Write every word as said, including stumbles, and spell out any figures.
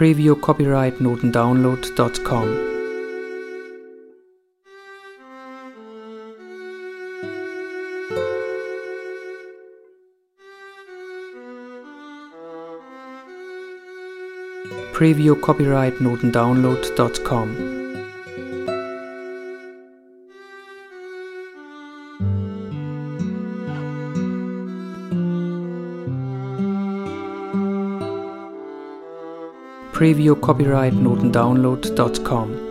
Preview Copyright Notendownload Punkt com. Preview Copyright Notendownload Punkt com. Preview Copyright Notendownload Punkt com.